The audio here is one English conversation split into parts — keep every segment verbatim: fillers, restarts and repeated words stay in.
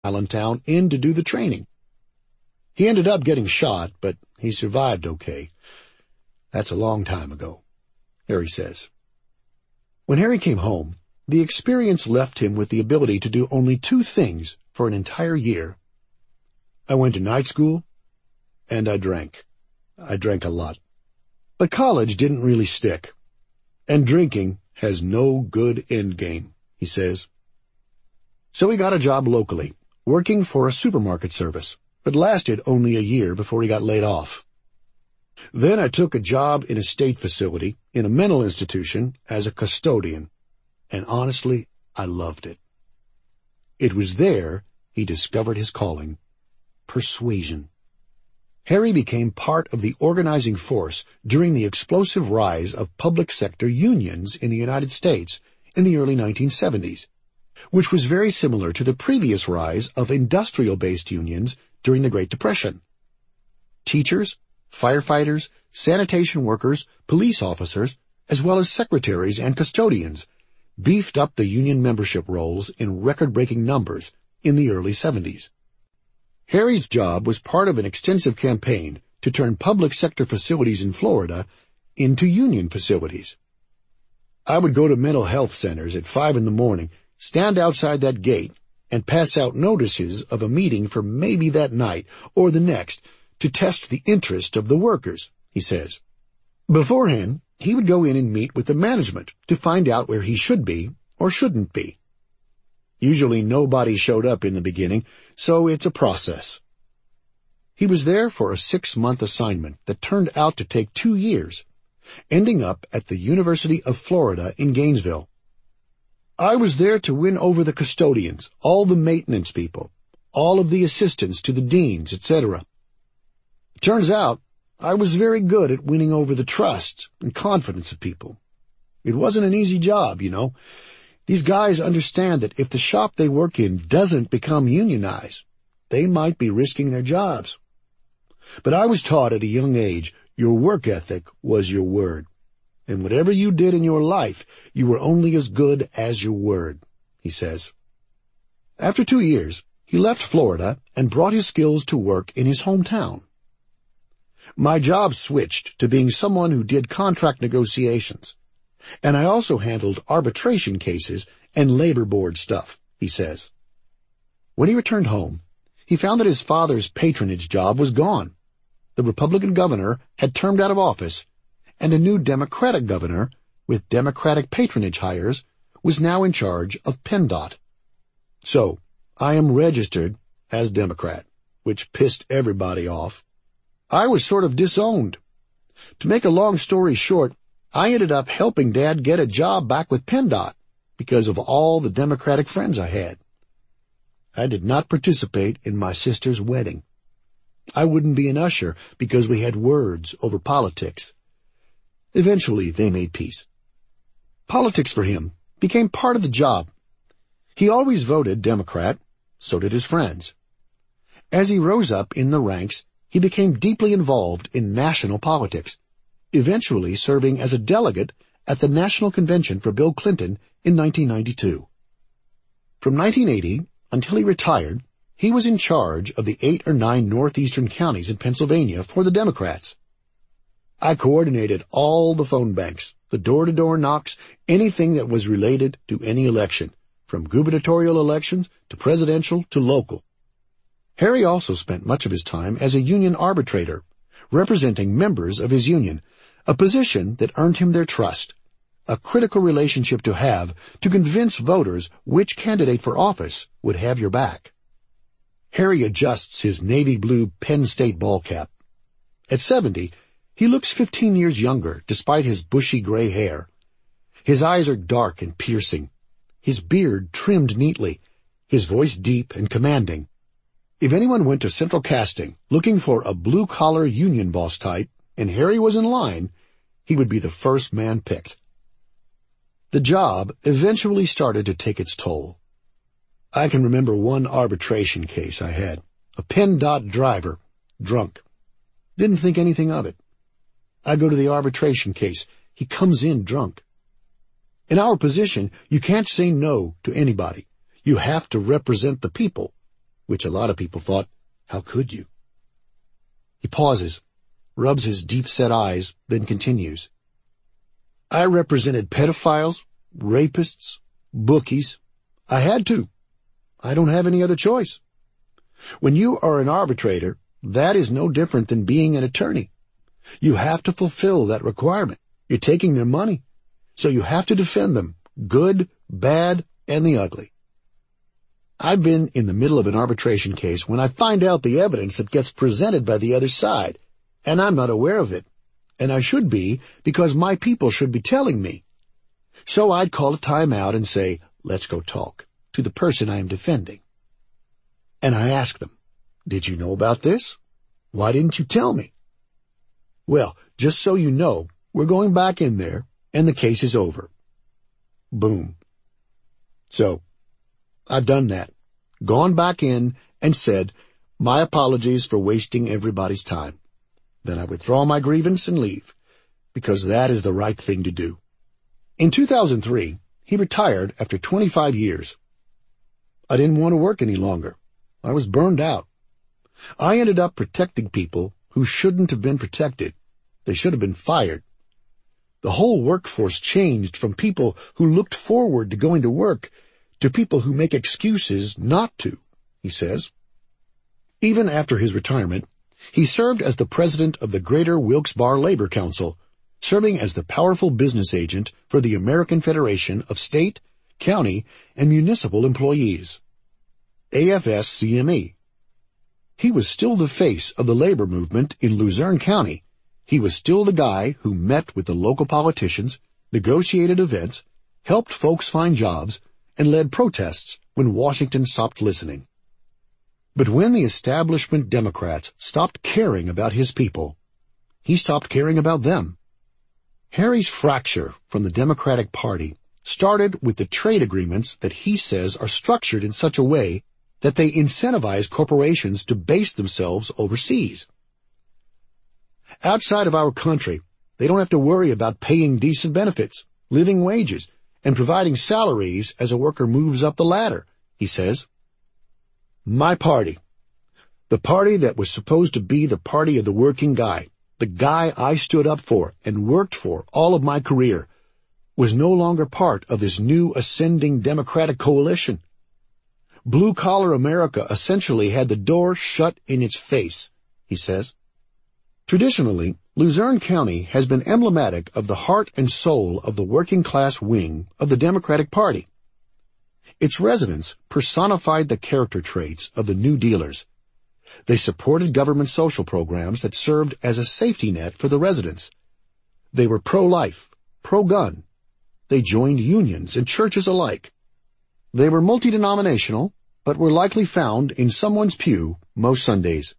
Allentown in to do the training. He ended up getting shot, but he survived okay. That's a long time ago, Harry says. When Harry came home, the experience left him with the ability to do only two things for an entire year. I went to night school, and I drank. I drank a lot. But college didn't really stick. And drinking has no good end game, he says. So he got a job locally, working for a supermarket service, but lasted only a year before he got laid off. Then I took a job in a state facility, in a mental institution, as a custodian, and honestly, I loved it. It was there he discovered his calling, persuasion. Harry became part of the organizing force during the explosive rise of public sector unions in the United States in the early nineteen seventies, which was very similar to the previous rise of industrial-based unions during the Great Depression. Teachers, firefighters, sanitation workers, police officers, as well as secretaries and custodians, beefed up the union membership rolls in record-breaking numbers in the early seventies. Harry's job was part of an extensive campaign to turn public sector facilities in Florida into union facilities. I would go to mental health centers at five in the morning, stand outside that gate, and pass out notices of a meeting for maybe that night or the next to test the interest of the workers, he says. Beforehand, he would go in and meet with the management to find out where he should be or shouldn't be. Usually nobody showed up in the beginning, so it's a process. He was there for a six-month assignment that turned out to take two years, ending up at the University of Florida in Gainesville. I was there to win over the custodians, all the maintenance people, all of the assistants to the deans, et cetera. Turns out, I was very good at winning over the trust and confidence of people. It wasn't an easy job, you know. These guys understand that if the shop they work in doesn't become unionized, they might be risking their jobs. But I was taught at a young age your work ethic was your word. And whatever you did in your life, you were only as good as your word, he says. After two years, he left Florida and brought his skills to work in his hometown. My job switched to being someone who did contract negotiations, and I also handled arbitration cases and labor board stuff, he says. When he returned home, he found that his father's patronage job was gone. The Republican governor had termed out of office, and a new Democratic governor, with Democratic patronage hires, was now in charge of PennDOT. So, I am registered as Democrat, which pissed everybody off. I was sort of disowned. To make a long story short, I ended up helping Dad get a job back with PennDOT because of all the Democratic friends I had. I did not participate in my sister's wedding. I wouldn't be an usher because we had words over politics. Eventually, they made peace. Politics for him became part of the job. He always voted Democrat, so did his friends. As he rose up in the ranks, he became deeply involved in national politics, eventually serving as a delegate at the National Convention for Bill Clinton in nineteen ninety-two. From nineteen eighty until he retired, he was in charge of the eight or nine northeastern counties in Pennsylvania for the Democrats. I coordinated all the phone banks, the door-to-door knocks, anything that was related to any election, from gubernatorial elections to presidential to local. Harry also spent much of his time as a union arbitrator, representing members of his union, a position that earned him their trust, a critical relationship to have to convince voters which candidate for office would have your back. Harry adjusts his navy blue Penn State ball cap. At seventy, he looks fifteen years younger despite his bushy gray hair. His eyes are dark and piercing, his beard trimmed neatly, his voice deep and commanding. If anyone went to Central Casting looking for a blue-collar union boss type, and Harry was in line, he would be the first man picked. The job eventually started to take its toll. I can remember one arbitration case I had. A PennDOT driver, drunk. Didn't think anything of it. I go to the arbitration case. He comes in drunk. In our position, you can't say no to anybody. You have to represent the people. which a lot of people thought, how could you? He pauses, rubs his deep-set eyes, then continues. I represented pedophiles, rapists, bookies. I had to. I don't have any other choice. When you are an arbitrator, that is no different than being an attorney. You have to fulfill that requirement. You're taking their money, so you have to defend them, good, bad, and the ugly. I've been in the middle of an arbitration case when I find out the evidence that gets presented by the other side, and I'm not aware of it. And I should be, because my people should be telling me. So I'd call a timeout and say, let's go talk, to the person I am defending. And I ask them, did you know about this? Why didn't you tell me? Well, just so you know, we're going back in there, and the case is over. Boom. So, I've done that. Gone back in and said, my apologies for wasting everybody's time. Then I withdraw my grievance and leave, because that is the right thing to do. In two thousand three, he retired after twenty-five years. I didn't want to work any longer. I was burned out. I ended up protecting people who shouldn't have been protected. They should have been fired. The whole workforce changed from people who looked forward to going to work to people who make excuses not to, he says. Even after his retirement, he served as the president of the Greater Wilkes-Barre Labor Council, serving as the powerful business agent for the American Federation of State, County, and Municipal Employees, A F S C M E. He was still the face of the labor movement in Luzerne County. He was still the guy who met with the local politicians, negotiated events, helped folks find jobs, and led protests when Washington stopped listening. But when the establishment Democrats stopped caring about his people, he stopped caring about them. Harry's fracture from the Democratic Party started with the trade agreements that he says are structured in such a way that they incentivize corporations to base themselves overseas. Outside of our country, they don't have to worry about paying decent benefits, living wages, and providing salaries as a worker moves up the ladder, he says. My party, the party that was supposed to be the party of the working guy, the guy I stood up for and worked for all of my career, was no longer part of this new ascending Democratic coalition. Blue-collar America essentially had the door shut in its face, he says. Traditionally, Luzerne County has been emblematic of the heart and soul of the working-class wing of the Democratic Party. Its residents personified the character traits of the New Dealers. They supported government social programs that served as a safety net for the residents. They were pro-life, pro-gun. They joined unions and churches alike. They were multi-denominational, but were likely found in someone's pew most Sundays.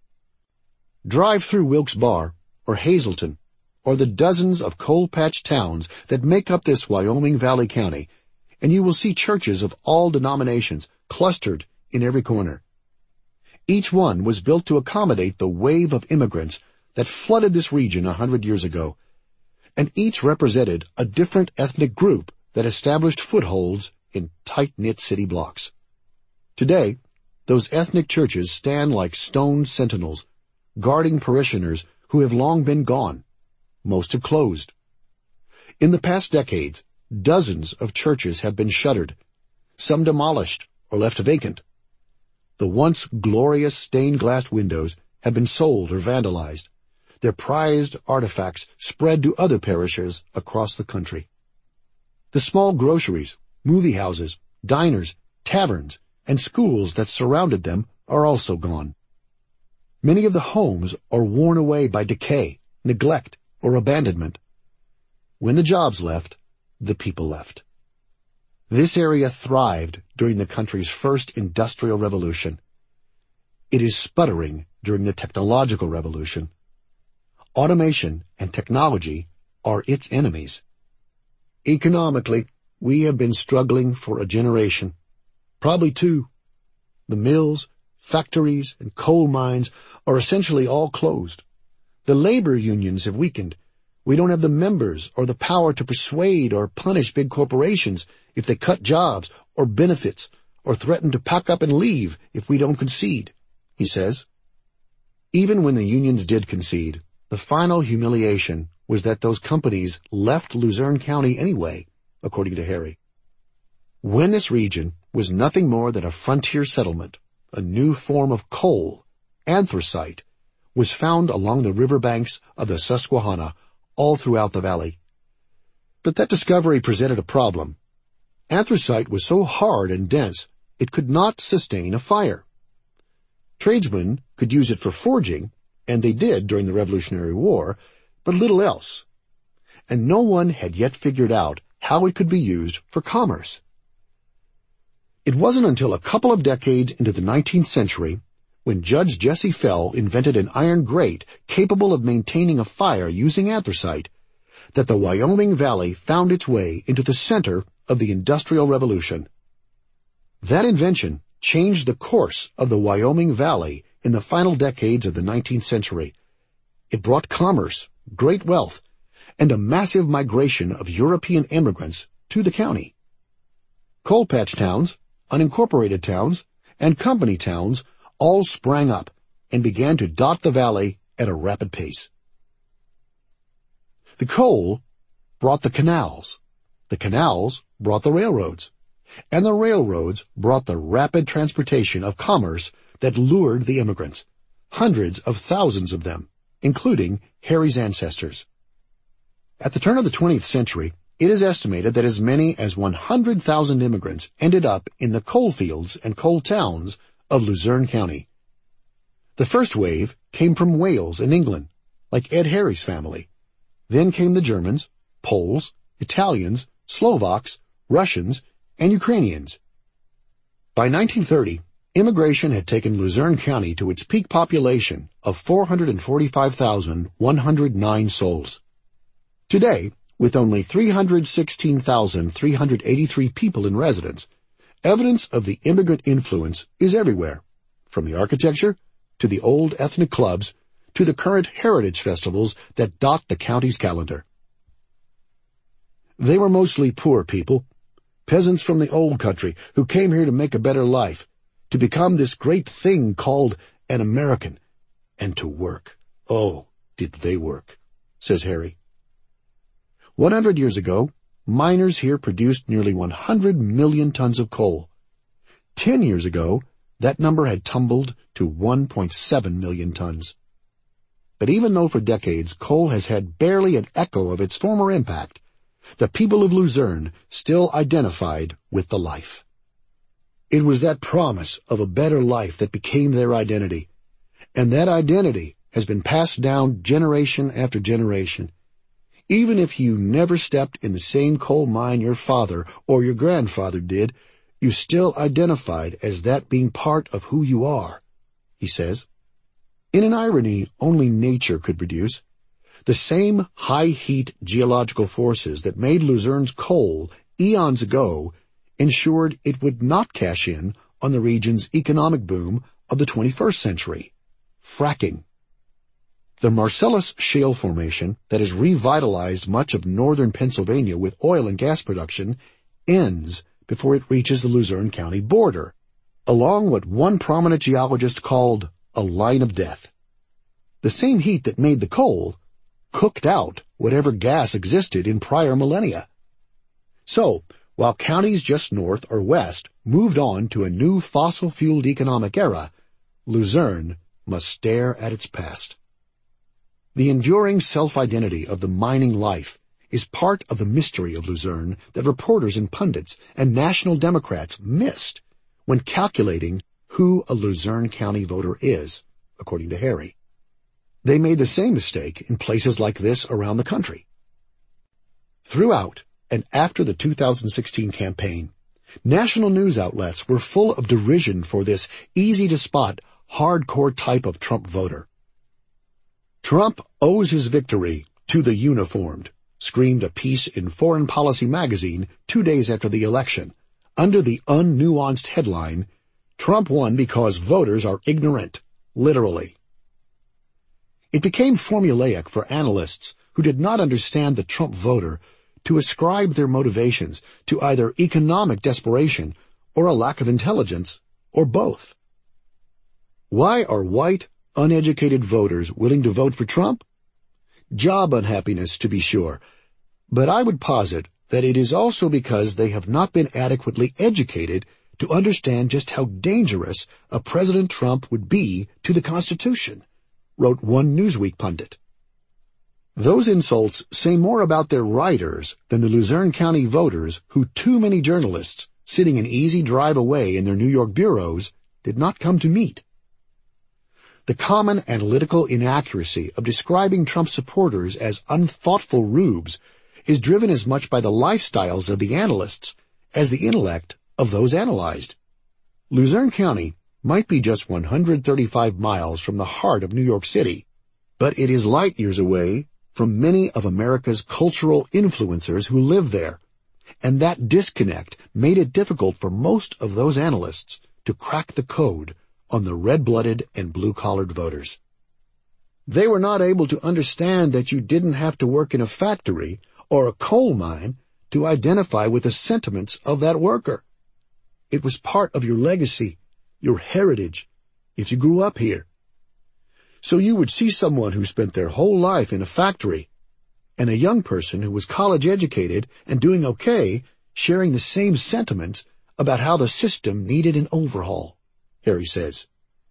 Drive through Wilkes-Barre or Hazleton or the dozens of coal patch towns that make up this Wyoming Valley County, and you will see churches of all denominations clustered in every corner. Each one was built to accommodate the wave of immigrants that flooded this region a hundred years ago, and each represented a different ethnic group that established footholds in tight-knit city blocks. Today, those ethnic churches stand like stone sentinels, guarding parishioners who have long been gone. Most have closed. In the past decades, dozens of churches have been shuttered, some demolished or left vacant. The once glorious stained-glass windows have been sold or vandalized, their prized artifacts spread to other parishes across the country. The small groceries, movie houses, diners, taverns, and schools that surrounded them are also gone. Many of the homes are worn away by decay, neglect, or abandonment. When the jobs left, the people left. This area thrived during the country's first industrial revolution. It is sputtering during the technological revolution. Automation and technology are its enemies. Economically, we have been struggling for a generation, probably two. The mills, factories, and coal mines are essentially all closed. The labor unions have weakened. We don't have the members or the power to persuade or punish big corporations if they cut jobs or benefits or threaten to pack up and leave if we don't concede, he says. Even when the unions did concede, the final humiliation was that those companies left Luzerne County anyway, according to Harry. When this region was nothing more than a frontier settlement, a new form of coal, anthracite, was found along the riverbanks of the Susquehanna all throughout the valley. But that discovery presented a problem. Anthracite was so hard and dense it could not sustain a fire. Tradesmen could use it for forging, and they did during the Revolutionary War, but little else. And no one had yet figured out how it could be used for commerce. It wasn't until a couple of decades into the nineteenth century when Judge Jesse Fell invented an iron grate capable of maintaining a fire using anthracite that the Wyoming Valley found its way into the center of the Industrial Revolution. That invention changed the course of the Wyoming Valley in the final decades of the nineteenth century. It brought commerce, great wealth, and a massive migration of European immigrants to the county. Coal patch towns, unincorporated towns, and company towns all sprang up and began to dot the valley at a rapid pace. The coal brought the canals, the canals brought the railroads, and the railroads brought the rapid transportation of commerce that lured the immigrants, hundreds of thousands of them, including Harry's ancestors. At the turn of the twentieth century, it is estimated that as many as one hundred thousand immigrants ended up in the coal fields and coal towns of Luzerne County. The first wave came from Wales and England, like Ed Harry's family. Then came the Germans, Poles, Italians, Slovaks, Russians, and Ukrainians. By nineteen thirty, immigration had taken Luzerne County to its peak population of four hundred forty-five thousand one hundred nine souls. Today, with only three hundred sixteen thousand three hundred eighty-three people in residence, evidence of the immigrant influence is everywhere, from the architecture to the old ethnic clubs to the current heritage festivals that dot the county's calendar. They were mostly poor people, peasants from the old country who came here to make a better life, to become this great thing called an American, and to work. Oh, did they work, says Harry. One hundred years ago, miners here produced nearly one hundred million tons of coal. Ten years ago, that number had tumbled to one point seven million tons. But even though for decades coal has had barely an echo of its former impact, the people of Luzerne still identified with the life. It was that promise of a better life that became their identity, and that identity has been passed down generation after generation. Even if you never stepped in the same coal mine your father or your grandfather did, you still identified as that being part of who you are, he says. In an irony only nature could produce, the same high-heat geological forces that made Luzerne's coal eons ago ensured it would not cash in on the region's economic boom of the twenty-first century, fracking. The Marcellus Shale Formation that has revitalized much of northern Pennsylvania with oil and gas production ends before it reaches the Luzerne County border, along what one prominent geologist called a line of death. The same heat that made the coal cooked out whatever gas existed in prior millennia. So, while counties just north or west moved on to a new fossil-fueled economic era, Luzerne must stare at its past. The enduring self-identity of the mining life is part of the mystery of Luzerne that reporters and pundits and national Democrats missed when calculating who a Luzerne County voter is, according to Harry. They made the same mistake in places like this around the country. Throughout and after the two thousand sixteen campaign, national news outlets were full of derision for this easy-to-spot, hardcore type of Trump voter. Trump owes his victory to the uniformed, screamed a piece in Foreign Policy magazine two days after the election, under the unnuanced headline, Trump won because voters are ignorant, literally. It became formulaic for analysts who did not understand the Trump voter to ascribe their motivations to either economic desperation or a lack of intelligence, or both? Why are white, uneducated voters willing to vote for Trump? Job unhappiness, to be sure, but I would posit that it is also because they have not been adequately educated to understand just how dangerous a President Trump would be to the Constitution, wrote one Newsweek pundit. Those insults say more about their writers than the Luzerne County voters who too many journalists, sitting an easy drive away in their New York bureaus, did not come to meet. The common analytical inaccuracy of describing Trump supporters as unthoughtful rubes is driven as much by the lifestyles of the analysts as the intellect of those analyzed. Luzerne County might be just one hundred thirty-five miles from the heart of New York City, but it is light years away from many of America's cultural influencers who live there, and that disconnect made it difficult for most of those analysts to crack the code on the red-blooded and blue-collared voters. They were not able to understand that you didn't have to work in a factory or a coal mine to identify with the sentiments of that worker. It was part of your legacy, your heritage, if you grew up here. So you would see someone who spent their whole life in a factory and a young person who was college-educated and doing okay sharing the same sentiments about how the system needed an overhaul, Harry says.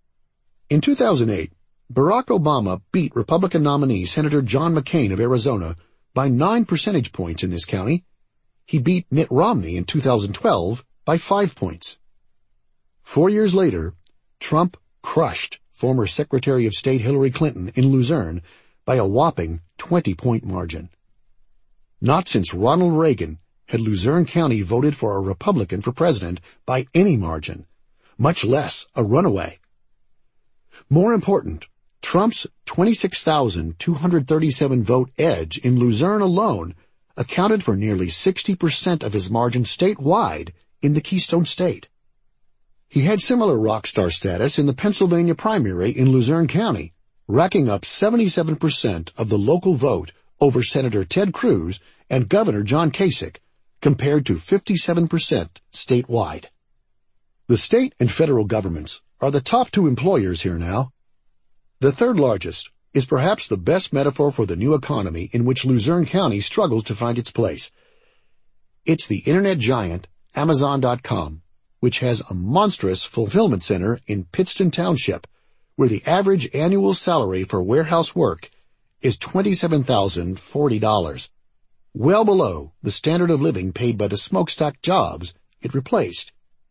In two thousand eight, Barack Obama beat Republican nominee Senator John McCain of Arizona by nine percentage points in this county. He beat Mitt Romney in two thousand twelve by five points. Four years later, Trump crushed former Secretary of State Hillary Clinton in Luzerne by a whopping twenty-point margin. Not since Ronald Reagan had Luzerne County voted for a Republican for president by any margin, much less a runaway. More important, Trump's twenty-six thousand two hundred thirty-seven vote edge in Luzerne alone accounted for nearly sixty percent of his margin statewide in the Keystone State. He had similar rock star status in the Pennsylvania primary in Luzerne County, racking up seventy-seven percent of the local vote over Senator Ted Cruz and Governor John Kasich, compared to fifty-seven percent statewide. The state and federal governments are the top two employers here now. The third largest is perhaps the best metaphor for the new economy in which Luzerne County struggles to find its place. It's the internet giant Amazon dot com, which has a monstrous fulfillment center in Pittston Township, where the average annual salary for warehouse work is twenty-seven thousand forty dollars, well below the standard of living paid by the smokestack jobs it replaced.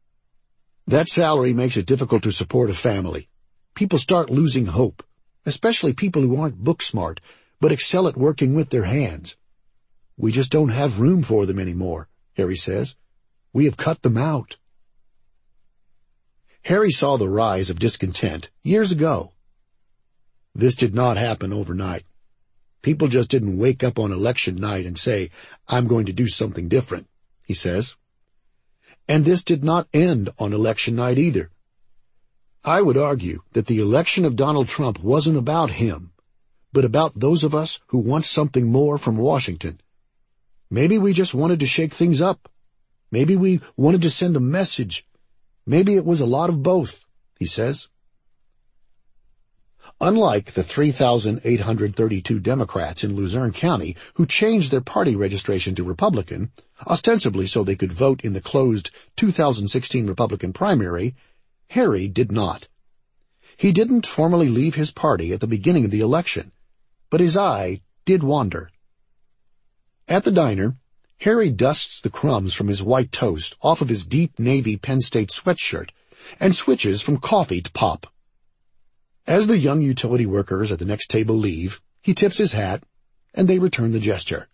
That salary makes it difficult to support a family. People start losing hope, especially people who aren't book smart but excel at working with their hands. We just don't have room for them anymore, Harry says. We have cut them out. Harry saw the rise of discontent years ago. This did not happen overnight. People just didn't wake up on election night and say, I'm going to do something different, he says. And this did not end on election night either. I would argue that the election of Donald Trump wasn't about him, but about those of us who want something more from Washington. Maybe we just wanted to shake things up. Maybe we wanted to send a message. Maybe it was a lot of both, he says. Unlike the three thousand eight hundred thirty-two Democrats in Luzerne County who changed their party registration to Republican, ostensibly so they could vote in the closed two thousand sixteen Republican primary, Harry did not. He didn't formally leave his party at the beginning of the election, but his eye did wander. At the diner, Harry dusts the crumbs from his white toast off of his deep navy Penn State sweatshirt and switches from coffee to pop. As the young utility workers at the next table leave, he tips his hat, and they return the gesture.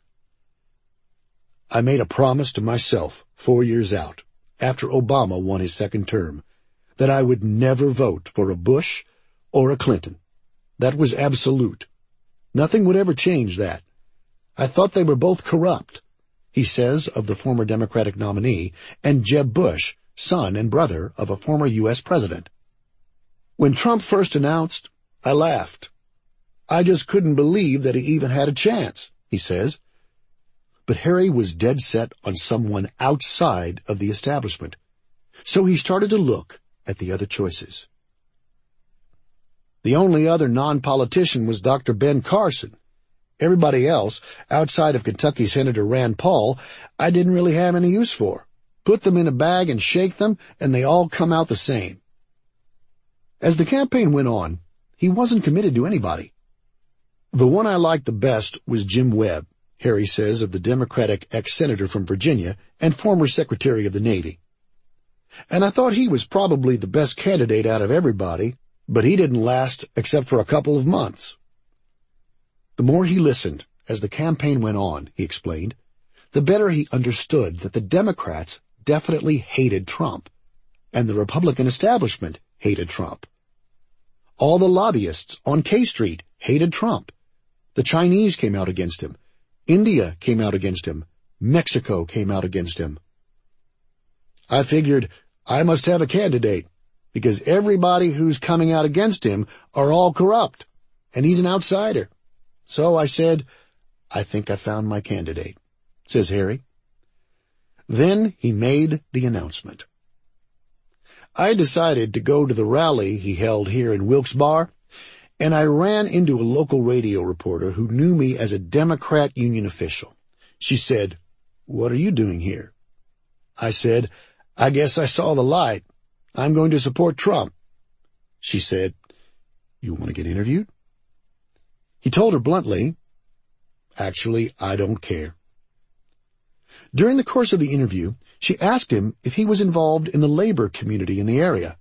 I made a promise to myself four years out, after Obama won his second term, that I would never vote for a Bush or a Clinton. That was absolute. Nothing would ever change that. I thought they were both corrupt, he says of the former Democratic nominee and Jeb Bush, son and brother of a former U S president. When Trump first announced, I laughed. I just couldn't believe that he even had a chance, he says. But Harry was dead set on someone outside of the establishment. So he started to look at the other choices. The only other non-politician was Doctor Ben Carson. Everybody else, outside of Kentucky Senator Rand Paul, I didn't really have any use for. Put them in a bag and shake them, and they all come out the same. As the campaign went on, he wasn't committed to anybody. The one I liked the best was Jim Webb, Harry says of the Democratic ex-senator from Virginia and former Secretary of the Navy. And I thought he was probably the best candidate out of everybody, but he didn't last except for a couple of months. The more he listened as the campaign went on, he explained, the better he understood that the Democrats definitely hated Trump, and the Republican establishment hated Trump. All the lobbyists on K Street hated Trump. The Chinese came out against him. India came out against him. Mexico came out against him. I figured I must have a candidate, because everybody who's coming out against him are all corrupt, and he's an outsider. So I said, I think I found my candidate, says Harry. Then he made the announcement. I decided to go to the rally he held here in Wilkes-Barre, and I ran into a local radio reporter who knew me as a Democrat union official. She said, "What are you doing here?" I said, "I guess I saw the light. I'm going to support Trump." She said, "You want to get interviewed?" He told her bluntly, "Actually, I don't care." During the course of the interview, she asked him if he was involved in the labor community in the area.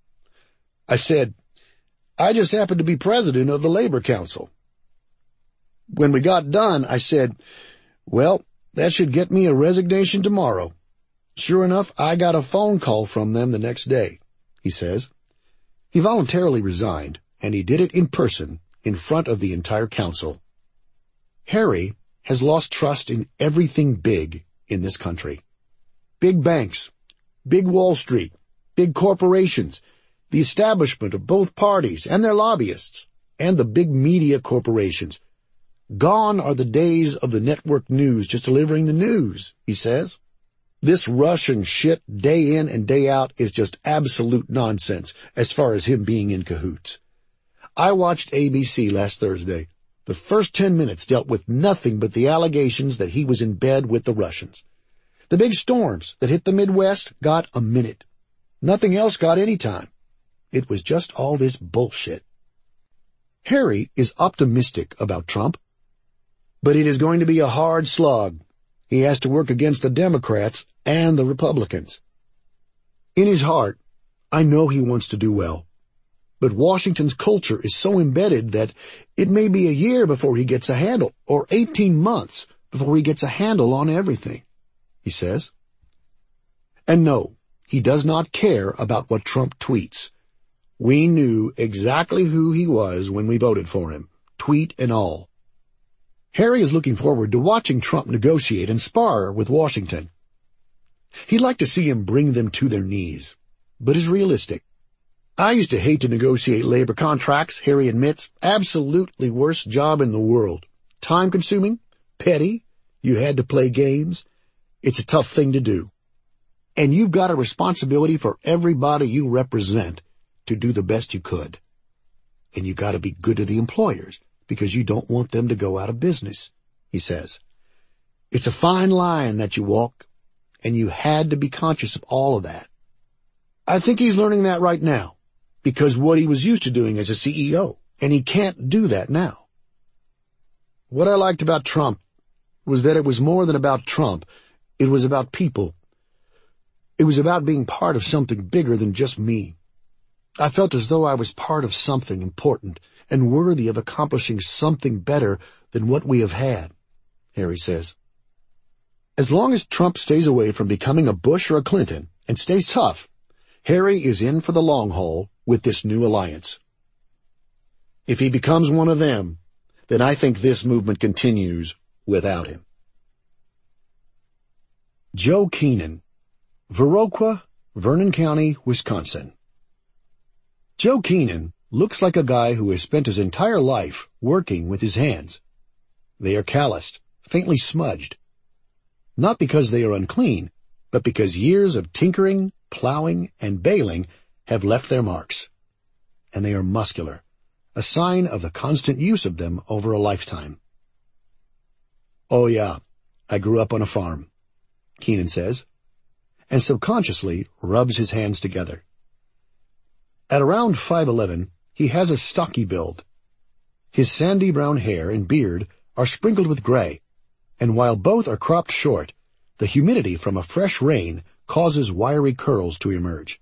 I said, "I just happen to be president of the Labor Council." When we got done, I said, "Well, that should get me a resignation tomorrow." Sure enough, I got a phone call from them the next day, he says. He voluntarily resigned, and he did it in person, in front of the entire council. Harry has lost trust in everything big in this country. Big banks, big Wall Street, big corporations, the establishment of both parties and their lobbyists, and the big media corporations. Gone are the days of the network news just delivering the news, he says. This Russian shit day in and day out is just absolute nonsense as far as him being in cahoots. I watched A B C last Thursday. The first ten minutes dealt with nothing but the allegations that he was in bed with the Russians. The big storms that hit the Midwest got a minute. Nothing else got any time. It was just all this bullshit. Harry is optimistic about Trump, but it is going to be a hard slog. He has to work against the Democrats and the Republicans. In his heart, I know he wants to do well, but Washington's culture is so embedded that it may be a year before he gets a handle, or eighteen months before he gets a handle on everything, he says. And no, he does not care about what Trump tweets. We knew exactly who he was when we voted for him, tweet and all. Harry is looking forward to watching Trump negotiate and spar with Washington. He'd like to see him bring them to their knees, but is realistic. I used to hate to negotiate labor contracts, Harry admits. Absolutely worst job in the world. Time-consuming, petty, you had to play games. It's a tough thing to do. And you've got a responsibility for everybody you represent to do the best you could. And you got to be good to the employers, because you don't want them to go out of business, he says. It's a fine line that you walk, and you had to be conscious of all of that. I think he's learning that right now, because what he was used to doing as a C E O, and he can't do that now. What I liked about Trump was that it was more than about Trump. It was about people. It was about being part of something bigger than just me. I felt as though I was part of something important and worthy of accomplishing something better than what we have had, Harry says. As long as Trump stays away from becoming a Bush or a Clinton and stays tough, Harry is in for the long haul with this new alliance. If he becomes one of them, then I think this movement continues without him. Joe Keenan, Viroqua, Vernon County, Wisconsin. Joe Keenan looks like a guy who has spent his entire life working with his hands. They are calloused, faintly smudged. Not because they are unclean, but because years of tinkering, plowing and baling have left their marks. And they are muscular, a sign of the constant use of them over a lifetime. Oh yeah, I grew up on a farm, Keenan says, and subconsciously rubs his hands together. At around five eleven, he has a stocky build. His sandy brown hair and beard are sprinkled with gray, and while both are cropped short, the humidity from a fresh rain causes wiry curls to emerge.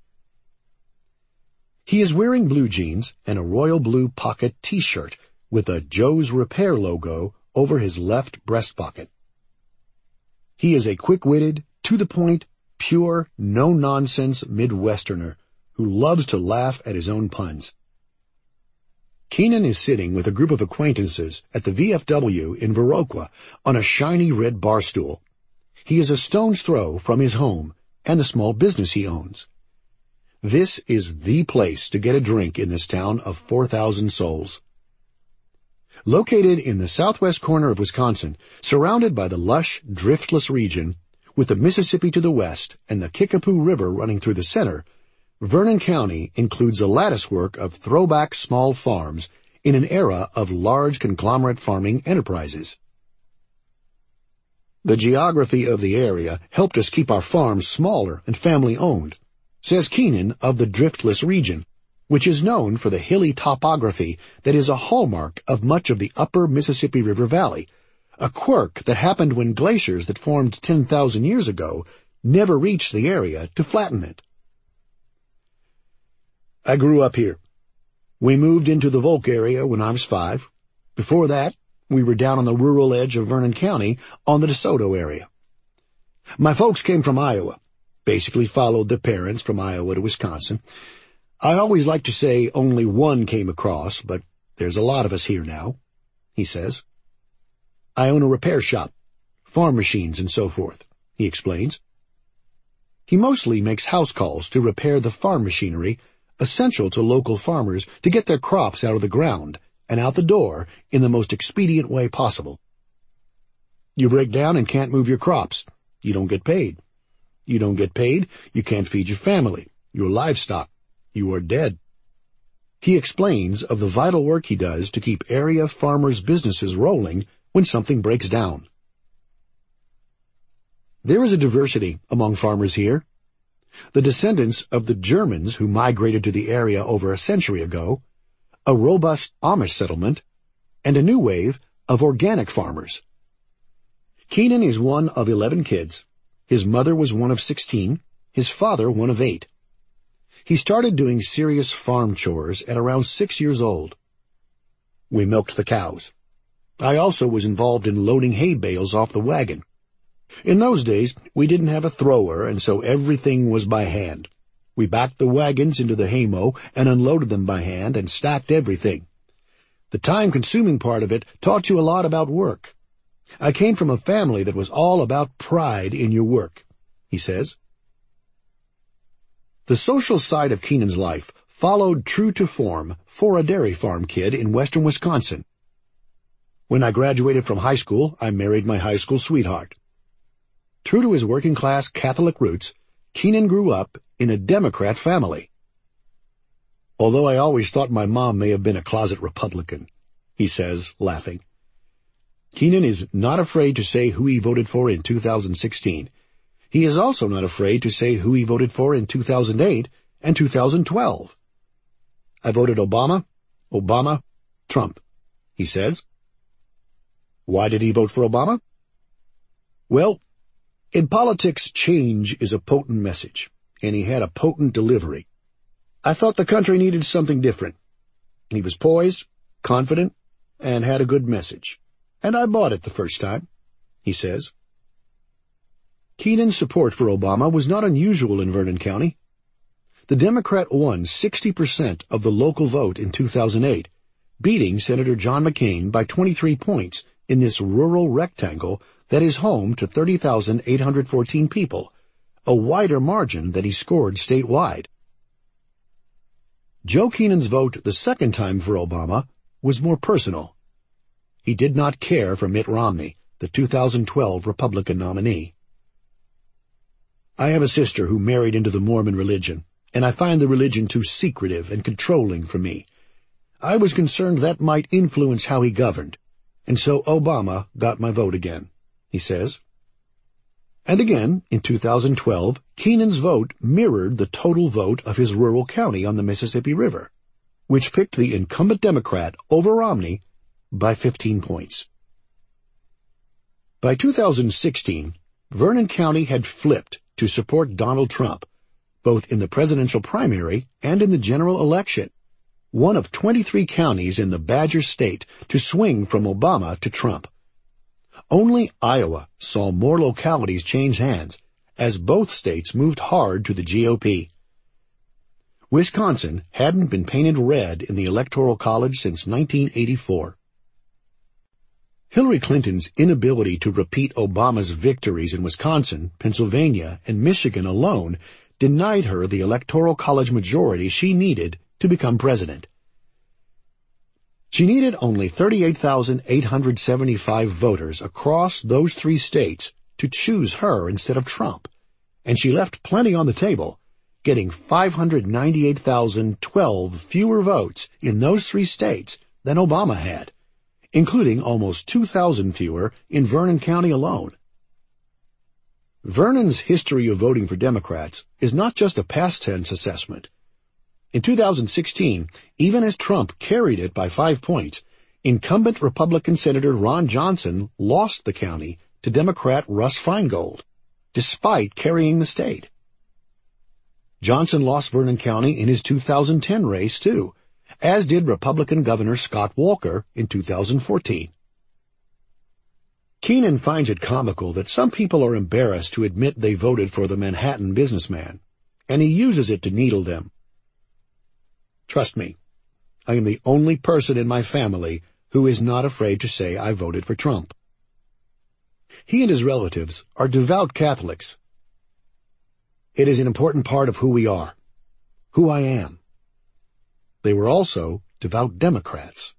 He is wearing blue jeans and a royal blue pocket t-shirt with a Joe's Repair logo over his left breast pocket. He is a quick-witted, to-the-point, pure, no-nonsense Midwesterner who loves to laugh at his own puns. Keenan is sitting with a group of acquaintances at the V F W in Viroqua on a shiny red bar stool. He is a stone's throw from his home and the small business he owns. This is the place to get a drink in this town of four thousand souls. Located in the southwest corner of Wisconsin, surrounded by the lush, driftless region, with the Mississippi to the west and the Kickapoo River running through the center, Vernon County includes a latticework of throwback small farms in an era of large conglomerate farming enterprises. The geography of the area helped us keep our farms smaller and family-owned, says Keenan of the driftless region, which is known for the hilly topography that is a hallmark of much of the upper Mississippi River Valley, a quirk that happened when glaciers that formed ten thousand years ago never reached the area to flatten it. I grew up here. We moved into the Volk area when I was five. Before that, we were down on the rural edge of Vernon County on the DeSoto area. My folks came from Iowa, basically followed their parents from Iowa to Wisconsin. I always like to say only one came across, but there's a lot of us here now, he says. I own a repair shop, farm machines and so forth, he explains. He mostly makes house calls to repair the farm machinery essential to local farmers to get their crops out of the ground and out the door in the most expedient way possible. You break down and can't move your crops. You don't get paid. You don't get paid, you can't feed your family, your livestock. You are dead. He explains of the vital work he does to keep area farmers' businesses rolling when something breaks down. There is a diversity among farmers here. The descendants of the Germans who migrated to the area over a century ago, a robust Amish settlement, and a new wave of organic farmers. Keenan is one of eleven kids. His mother was one of sixteen, his father one of eight. He started doing serious farm chores at around six years old. We milked the cows. I also was involved in loading hay bales off the wagon. In those days, we didn't have a thrower, and so everything was by hand. We backed the wagons into the haymow and unloaded them by hand and stacked everything. The time-consuming part of it taught you a lot about work. I came from a family that was all about pride in your work, he says. The social side of Keenan's life followed true to form for a dairy farm kid in western Wisconsin. When I graduated from high school, I married my high school sweetheart. True to his working-class Catholic roots, Keenan grew up in a Democrat family. Although I always thought my mom may have been a closet Republican, he says, laughing. Keenan is not afraid to say who he voted for in two thousand sixteen. He is also not afraid to say who he voted for in two thousand eight and two thousand twelve. I voted Obama, Obama, Trump, he says. Why did he vote for Obama? Well, in politics, change is a potent message, and he had a potent delivery. I thought the country needed something different. He was poised, confident, and had a good message. And I bought it the first time, he says. Keenan's support for Obama was not unusual in Vernon County. The Democrat won sixty percent of the local vote in two thousand eight, beating Senator John McCain by twenty-three points in this rural rectangle that is home to thirty thousand eight hundred fourteen people, a wider margin than he scored statewide. Joe Keenan's vote the second time for Obama was more personal. He did not care for Mitt Romney, the two thousand twelve Republican nominee. I have a sister who married into the Mormon religion, and I find the religion too secretive and controlling for me. I was concerned that might influence how he governed, and so Obama got my vote again," he says. And again, in two thousand twelve, Keenan's vote mirrored the total vote of his rural county on the Mississippi River, which picked the incumbent Democrat over Romney by fifteen points. By two thousand sixteen, Vernon County had flipped to support Donald Trump, both in the presidential primary and in the general election, one of twenty-three counties in the Badger State to swing from Obama to Trump. Only Iowa saw more localities change hands, as both states moved hard to the G O P. Wisconsin hadn't been painted red in the Electoral College since nineteen eighty-four. Hillary Clinton's inability to repeat Obama's victories in Wisconsin, Pennsylvania, and Michigan alone denied her the Electoral College majority she needed to become president. She needed only thirty-eight thousand eight hundred seventy-five voters across those three states to choose her instead of Trump, and she left plenty on the table, getting five hundred ninety-eight thousand twelve fewer votes in those three states than Obama had, including almost two thousand fewer in Vernon County alone. Vernon's history of voting for Democrats is not just a past tense assessment. In two thousand sixteen, even as Trump carried it by five points, incumbent Republican Senator Ron Johnson lost the county to Democrat Russ Feingold, despite carrying the state. Johnson lost Vernon County in his two thousand ten race, too, as did Republican Governor Scott Walker in two thousand fourteen. Keenan finds it comical that some people are embarrassed to admit they voted for the Manhattan businessman, and he uses it to needle them. Trust me, I am the only person in my family who is not afraid to say I voted for Trump. He and his relatives are devout Catholics. It is an important part of who we are, who I am. They were also devout Democrats.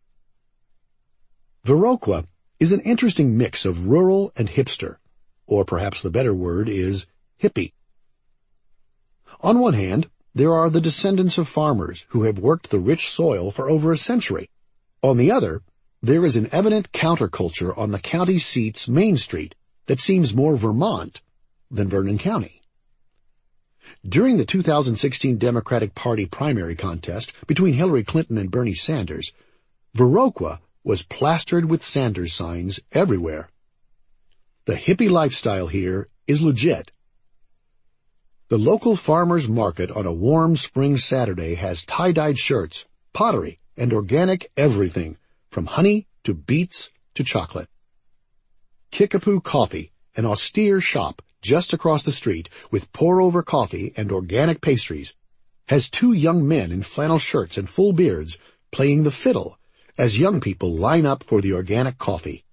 Viroqua is an interesting mix of rural and hipster, or perhaps the better word is hippie. On one hand, there are the descendants of farmers who have worked the rich soil for over a century. On the other, there is an evident counterculture on the county seat's Main Street that seems more Vermont than Vernon County. During the two thousand sixteen Democratic Party primary contest between Hillary Clinton and Bernie Sanders, Viroqua was plastered with Sanders signs everywhere. The hippie lifestyle here is legit. The local farmers market on a warm spring Saturday has tie-dyed shirts, pottery, and organic everything, from honey to beets to chocolate. Kickapoo Coffee, an austere shop just across the street with pour-over coffee and organic pastries, has two young men in flannel shirts and full beards playing the fiddle as young people line up for the organic coffee.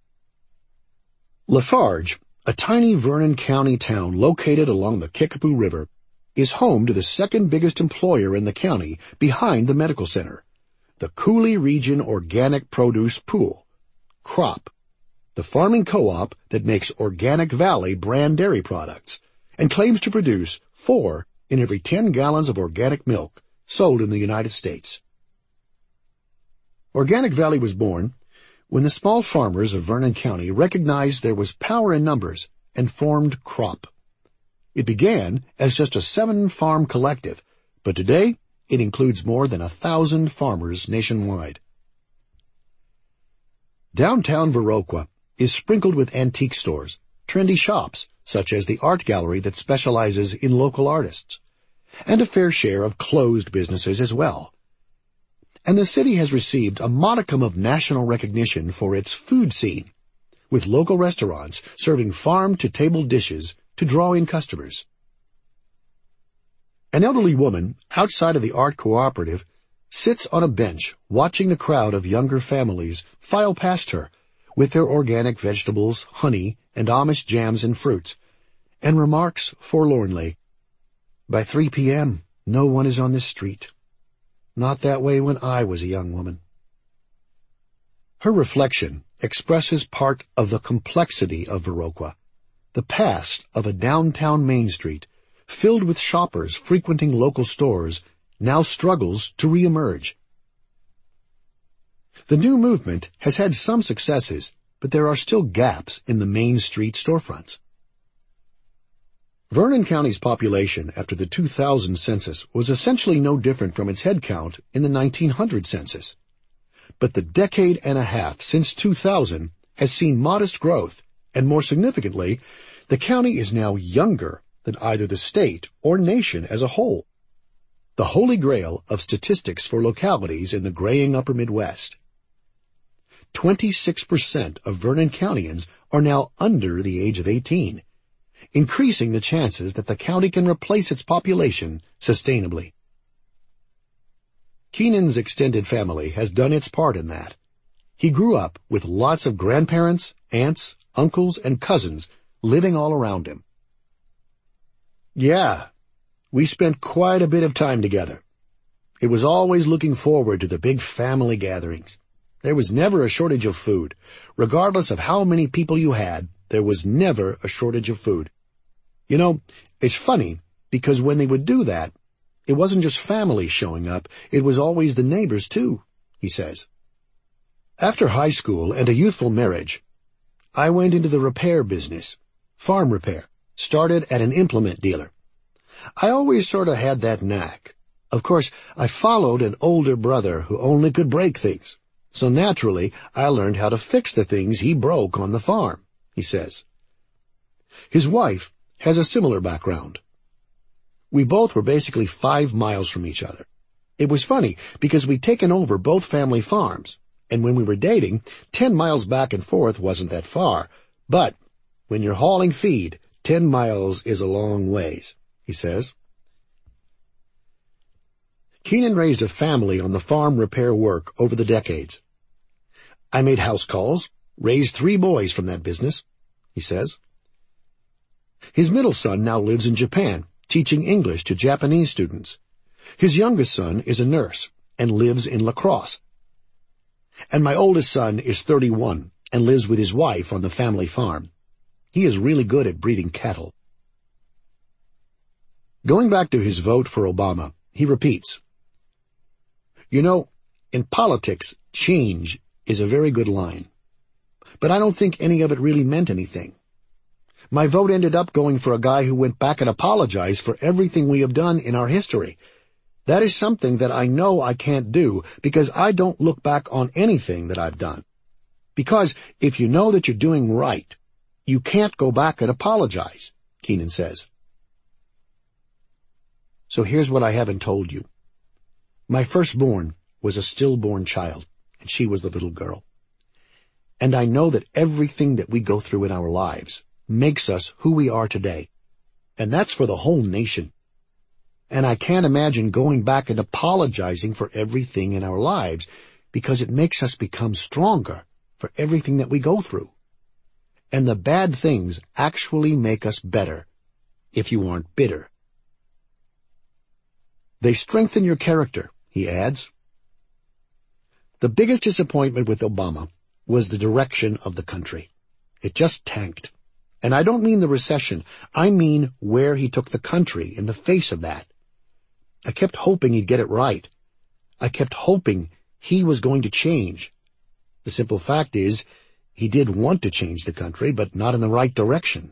Lafarge, a tiny Vernon County town located along the Kickapoo River, is home to the second biggest employer in the county behind the medical center, the Coulee Region Organic Produce Pool, CROP, the farming co-op that makes Organic Valley brand dairy products and claims to produce four in every ten gallons of organic milk sold in the United States. Organic Valley was born when the small farmers of Vernon County recognized there was power in numbers and formed CROP. It began as just a seven-farm collective, but today it includes more than a thousand farmers nationwide. Downtown Viroqua is sprinkled with antique stores, trendy shops, such as the art gallery that specializes in local artists, and a fair share of closed businesses as well. And the city has received a modicum of national recognition for its food scene, with local restaurants serving farm-to-table dishes to draw in customers. An elderly woman outside of the art cooperative sits on a bench watching the crowd of younger families file past her with their organic vegetables, honey, and Amish jams and fruits, and remarks forlornly, "By three p.m., no one is on this street. Not that way when I was a young woman." Her reflection expresses part of the complexity of Viroqua, The past of a downtown Main Street, filled with shoppers frequenting local stores, now struggles to reemerge. The new movement has had some successes, but there are still gaps in the Main Street storefronts. Vernon County's population after the two thousand census was essentially no different from its head count in the nineteen hundred census. But the decade and a half since two thousand has seen modest growth, and more significantly, the county is now younger than either the state or nation as a whole. The holy grail of statistics for localities in the graying upper Midwest. twenty-six percent of Vernon Countyans are now under the age of eighteen, increasing the chances that the county can replace its population sustainably. Keenan's extended family has done its part in that. He grew up with lots of grandparents, aunts, uncles, and cousins living all around him. Yeah, we spent quite a bit of time together. It was always looking forward to the big family gatherings. There was never a shortage of food. Regardless of how many people you had, there was never a shortage of food. You know, it's funny, because when they would do that, it wasn't just family showing up, it was always the neighbors too, he says. After high school and a youthful marriage, I went into the repair business, farm repair, started at an implement dealer. I always sort of had that knack. Of course, I followed an older brother who only could break things. So naturally, I learned how to fix the things he broke on the farm, he says. His wife has a similar background. We both were basically five miles from each other. It was funny because we'd taken over both family farms, and when we were dating, ten miles back and forth wasn't that far. But when you're hauling feed, ten miles is a long ways, he says. Keenan raised a family on the farm repair work over the decades. I made house calls, raised three boys from that business, he says. His middle son now lives in Japan, teaching English to Japanese students. His youngest son is a nurse and lives in La Crosse. And my oldest son is thirty-one and lives with his wife on the family farm. He is really good at breeding cattle. Going back to his vote for Obama, he repeats, You know, in politics, change is a very good line. But I don't think any of it really meant anything. My vote ended up going for a guy who went back and apologized for everything we have done in our history. That is something that I know I can't do because I don't look back on anything that I've done. Because if you know that you're doing right, you can't go back and apologize, Keenan says. So here's what I haven't told you. My firstborn was a stillborn child, and she was the little girl. And I know that everything that we go through in our lives makes us who we are today. And that's for the whole nation. And I can't imagine going back and apologizing for everything in our lives because it makes us become stronger for everything that we go through. And the bad things actually make us better if you aren't bitter. They strengthen your character, he adds. The biggest disappointment with Obama was the direction of the country. It just tanked. And I don't mean the recession. I mean where he took the country in the face of that. I kept hoping he'd get it right. I kept hoping he was going to change. The simple fact is, he did want to change the country, but not in the right direction.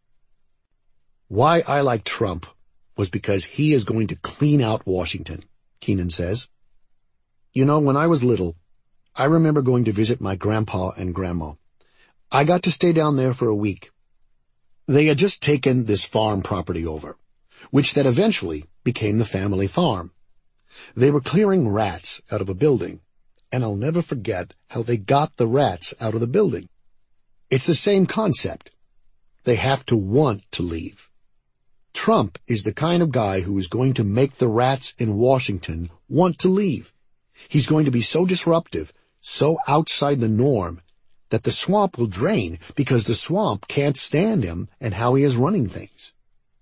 Why I like Trump was because he is going to clean out Washington, Keenan says. You know, when I was little, I remember going to visit my grandpa and grandma. I got to stay down there for a week. They had just taken this farm property over, which that eventually became the family farm. They were clearing rats out of a building, and I'll never forget how they got the rats out of the building. It's the same concept. They have to want to leave. Trump is the kind of guy who is going to make the rats in Washington want to leave. He's going to be so disruptive, so outside the norm, that the swamp will drain because the swamp can't stand him and how he is running things.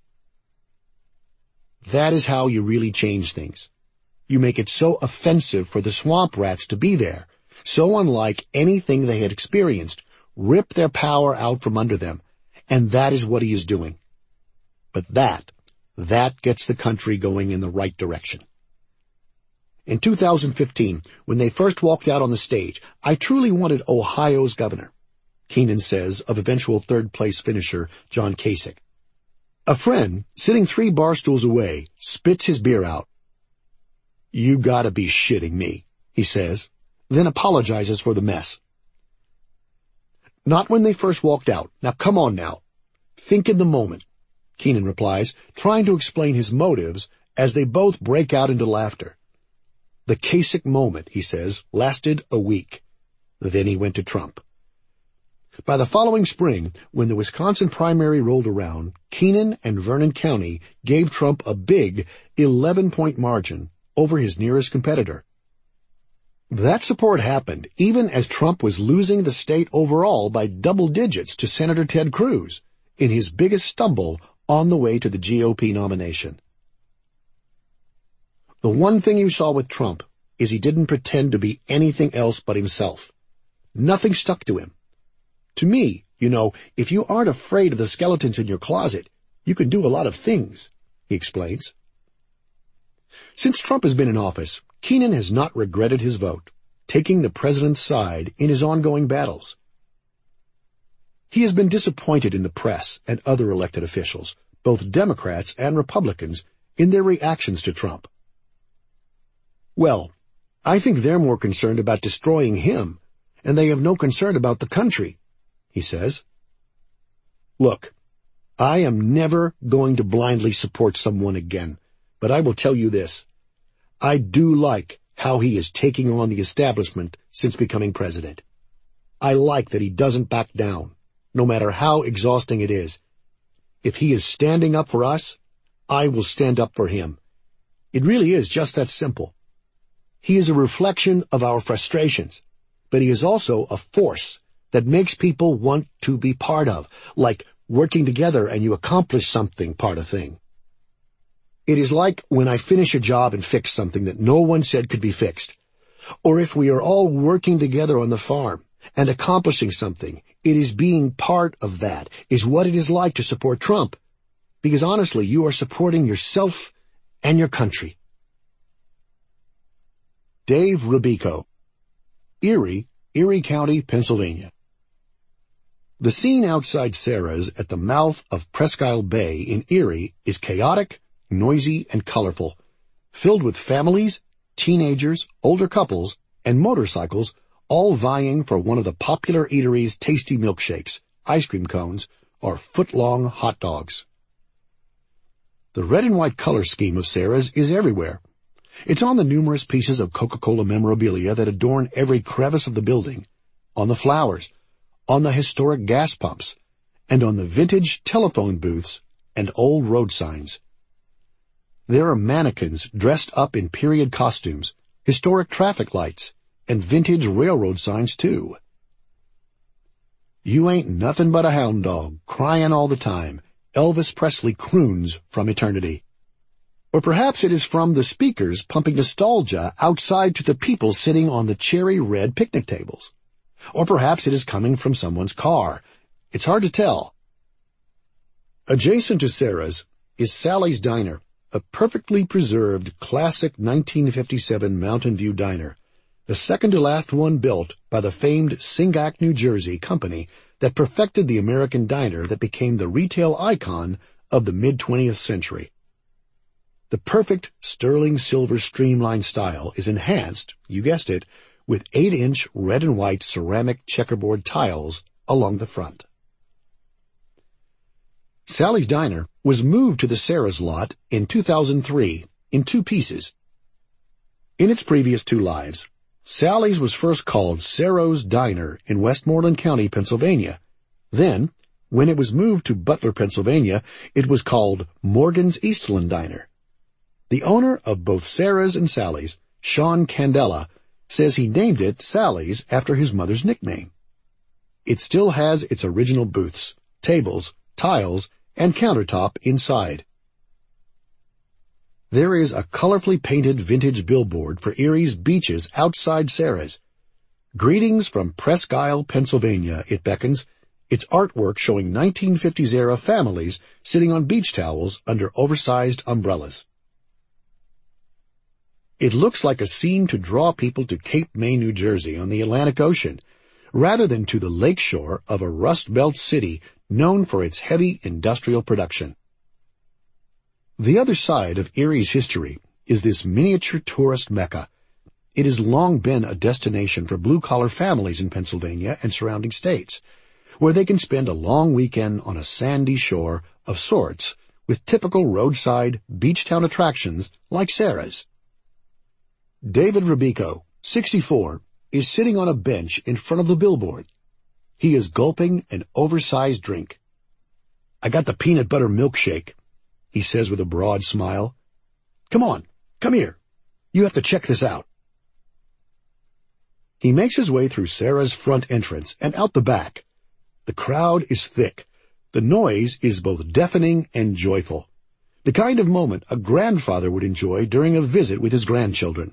That is how you really change things. You make it so offensive for the swamp rats to be there, so unlike anything they had experienced, rip their power out from under them, and that is what he is doing. But that, that gets the country going in the right direction. In two thousand fifteen, when they first walked out on the stage, I truly wanted Ohio's governor, Keenan says of eventual third-place finisher John Kasich. A friend, sitting three bar stools away, spits his beer out. "You gotta be shitting me," he says, then apologizes for the mess. "Not when they first walked out. Now come on now. Think in the moment," Keenan replies, trying to explain his motives as they both break out into laughter. The Kasich moment, he says, lasted a week. Then he went to Trump. By the following spring, when the Wisconsin primary rolled around, Keenan and Vernon County gave Trump a big eleven-point margin over his nearest competitor. That support happened even as Trump was losing the state overall by double digits to Senator Ted Cruz in his biggest stumble on the way to the G O P nomination. The one thing you saw with Trump is he didn't pretend to be anything else but himself. Nothing stuck to him. To me, you know, if you aren't afraid of the skeletons in your closet, you can do a lot of things, he explains. Since Trump has been in office, Keenan has not regretted his vote, taking the president's side in his ongoing battles. He has been disappointed in the press and other elected officials, both Democrats and Republicans, in their reactions to Trump. Well, I think they're more concerned about destroying him, and they have no concern about the country, he says. Look, I am never going to blindly support someone again, but I will tell you this. I do like how he is taking on the establishment since becoming president. I like that he doesn't back down, no matter how exhausting it is. If he is standing up for us, I will stand up for him. It really is just that simple. He is a reflection of our frustrations, but he is also a force that makes people want to be part of, like working together and you accomplish something part of thing. It is like when I finish a job and fix something that no one said could be fixed. Or if we are all working together on the farm and accomplishing something, it is being part of that, is what it is like to support Trump. Because honestly, you are supporting yourself and your country. Dave Robico, Erie, Erie County, Pennsylvania. The scene outside Sarah's at the mouth of Presque Isle Bay in Erie is chaotic, noisy, and colorful, filled with families, teenagers, older couples, and motorcycles all vying for one of the popular eatery's tasty milkshakes, ice cream cones, or foot-long hot dogs. The red and white color scheme of Sarah's is everywhere. It's on the numerous pieces of Coca-Cola memorabilia that adorn every crevice of the building, on the flowers, on the historic gas pumps, and on the vintage telephone booths and old road signs. There are mannequins dressed up in period costumes, historic traffic lights, and vintage railroad signs too. You ain't nothing but a hound dog, crying all the time, Elvis Presley croons from eternity. Or perhaps it is from the speakers pumping nostalgia outside to the people sitting on the cherry red picnic tables. Or perhaps it is coming from someone's car. It's hard to tell. Adjacent to Sarah's is Sally's Diner, a perfectly preserved classic nineteen fifty-seven Mountain View diner, the second-to-last one built by the famed Singac, New Jersey company that perfected the American diner that became the retail icon of the mid-twentieth century. The perfect sterling silver streamlined style is enhanced, you guessed it, with eight-inch red and white ceramic checkerboard tiles along the front. Sally's Diner was moved to the Sarah's lot in two thousand three in two pieces. In its previous two lives, Sally's was first called Sarah's Diner in Westmoreland County, Pennsylvania. Then, when it was moved to Butler, Pennsylvania, it was called Morgan's Eastland Diner. The owner of both Sarah's and Sally's, Sean Candela, says he named it Sally's after his mother's nickname. It still has its original booths, tables, tiles, and countertop inside. There is a colorfully painted vintage billboard for Erie's beaches outside Sarah's. Greetings from Presque Isle, Pennsylvania, it beckons, It's artwork showing nineteen fifties-era families sitting on beach towels under oversized umbrellas. It looks like a scene to draw people to Cape May, New Jersey on the Atlantic Ocean, rather than to the lakeshore of a Rust Belt city known for its heavy industrial production. The other side of Erie's history is this miniature tourist mecca. It has long been a destination for blue-collar families in Pennsylvania and surrounding states, where they can spend a long weekend on a sandy shore of sorts with typical roadside beach town attractions like Sarah's. David Robico, sixty-four, is sitting on a bench in front of the billboard. He is gulping an oversized drink. "I got the peanut butter milkshake," he says with a broad smile. "Come on, come here. You have to check this out." He makes his way through Sarah's front entrance and out the back. The crowd is thick. The noise is both deafening and joyful, the kind of moment a grandfather would enjoy during a visit with his grandchildren.